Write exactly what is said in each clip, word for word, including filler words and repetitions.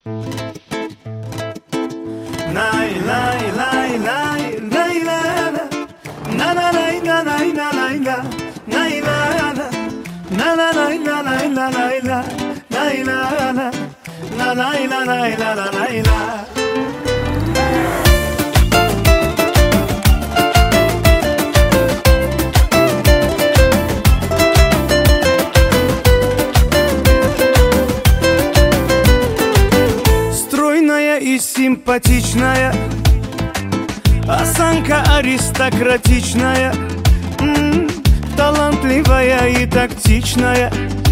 Стройная и симпатичная, осанка аристократичная, м-м, талантливая и тактичная,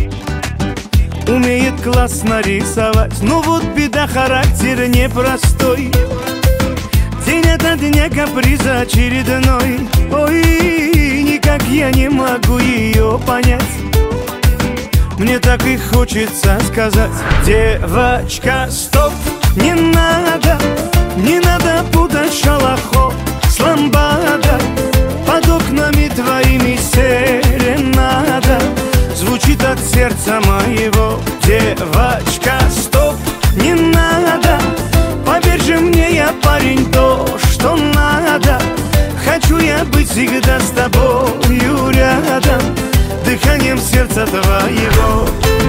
умеет классно рисовать. Но вот беда, характер непростой, день ото дня каприза очередной. Ой, никак я не могу ее понять. Мне так и хочется сказать: девочка, стоп, не надо, не надо путать шалахо с ламбадой. Под окнами твоими серенада звучит от сердца моего. Девочка, стоп, не надо, поверь же мне, я парень, то, что надо. Хочу я быть всегда с тобою рядом, дыханием сердца твоего.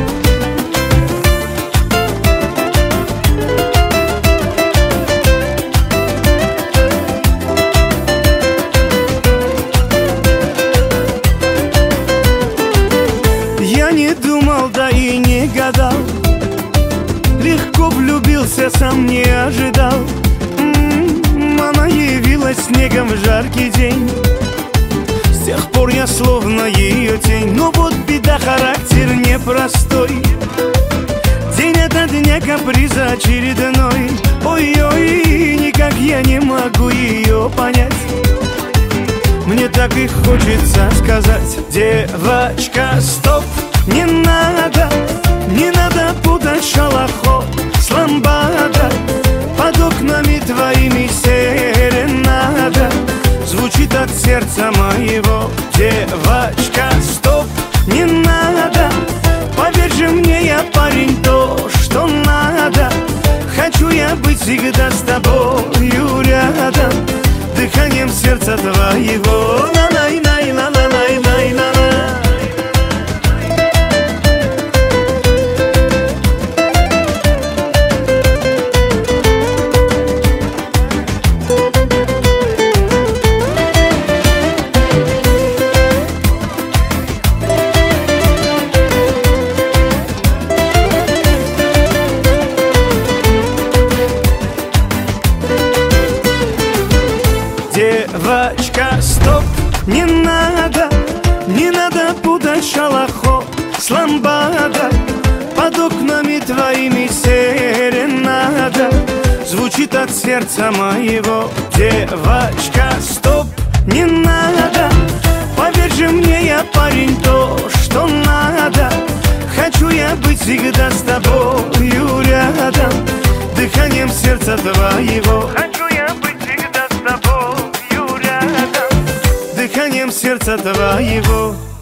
Я не думал, да и не гадал, легко влюбился, сам не ожидал. М-м, она явилась снегом в жаркий день, с тех пор я словно ее тень. Но вот беда, характер непростой, день ото дня каприза очередной. Ой-ой, никак я не могу ее понять. Мне так и хочется сказать: девочка, стоп, не надо, не надо путать шалахо с ламбадой. Под окнами твоими серенада звучит от сердца моего. Девочка, стоп, не надо, поверь же мне, я парень, то, что надо. Хочу я быть всегда с тобою рядом, дыханием сердца твоего. Девочка, стоп, не надо, не надо путать шалахо с ламбадой. Под окнами твоими серенада звучит от сердца моего. Девочка, стоп, не надо, поверь же мне, я парень, то, что надо. Хочу я быть всегда с тобою рядом, дыханием сердца твоего. Хочу я быть всегда с тобою рядом, дыханием сердца твоего.